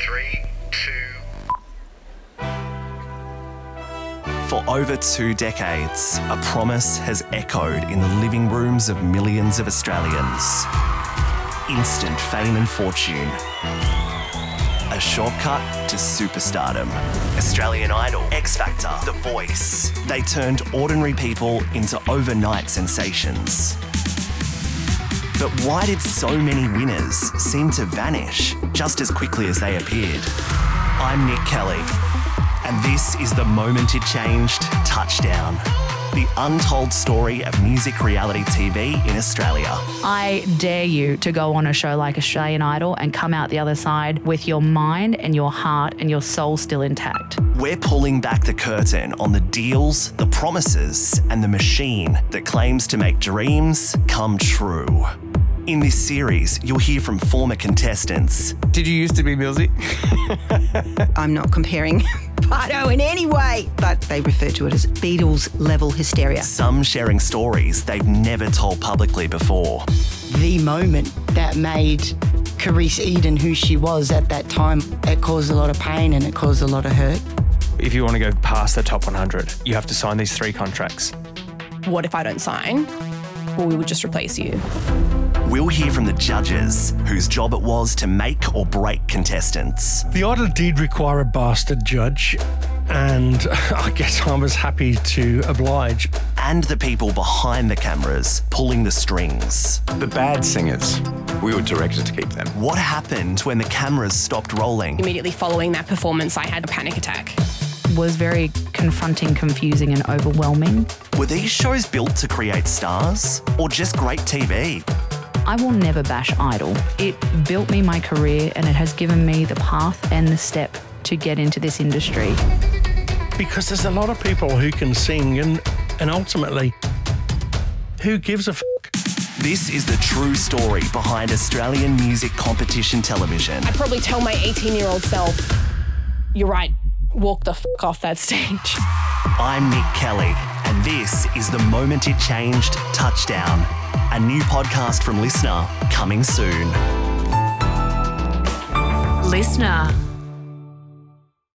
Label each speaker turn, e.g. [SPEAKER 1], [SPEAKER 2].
[SPEAKER 1] 3, 2.
[SPEAKER 2] For over 2 decades, a promise has echoed in the living rooms of millions of Australians. Instant fame and fortune. A shortcut to superstardom. Australian Idol, X Factor, The Voice. They turned ordinary people into overnight sensations. But why did so many winners seem to vanish just as quickly as they appeared? I'm Nick Kelly, and this is the moment it changed Touchdown, the untold story of music reality TV in Australia.
[SPEAKER 3] I dare you to go on a show like Australian Idol and come out the other side with your mind and your heart and your soul still intact.
[SPEAKER 2] We're pulling back the curtain on the deals, the promises, and the machine that claims to make dreams come true. In this series, you'll hear from former contestants.
[SPEAKER 4] Did you used to be Millsy?
[SPEAKER 5] I'm not comparing Pardo in any way, but they refer to it as Beatles-level hysteria.
[SPEAKER 2] Some sharing stories they've never told publicly before.
[SPEAKER 6] The moment that made Carice Eden who she was at that time, it caused a lot of pain and it caused a lot of hurt.
[SPEAKER 4] If you want to go past the top 100, you have to sign these 3 contracts.
[SPEAKER 7] What if I don't sign? Well, we would just replace you.
[SPEAKER 2] We'll hear from the judges, whose job it was to make or break contestants.
[SPEAKER 8] The Idol did require a bastard judge, and I guess I was happy to oblige.
[SPEAKER 2] And the people behind the cameras, pulling the strings.
[SPEAKER 9] The bad singers, we were directed to keep them.
[SPEAKER 2] What happened when the cameras stopped rolling?
[SPEAKER 7] Immediately following that performance, I had a panic attack.
[SPEAKER 3] Was very confronting, confusing and overwhelming.
[SPEAKER 2] Were these shows built to create stars, or just great TV?
[SPEAKER 3] I will never bash Idol. It built me my career and it has given me the path and the step to get into this industry.
[SPEAKER 8] Because there's a lot of people who can sing and ultimately, who gives a f***?
[SPEAKER 2] This is the true story behind Australian music competition television.
[SPEAKER 7] I'd probably tell my 18-year-old self, you're right, walk the f*** off that stage.
[SPEAKER 2] I'm Nick Kelly, and this is The Moment It Changed Touchdown, a new podcast from Listener, coming soon.
[SPEAKER 10] Listener.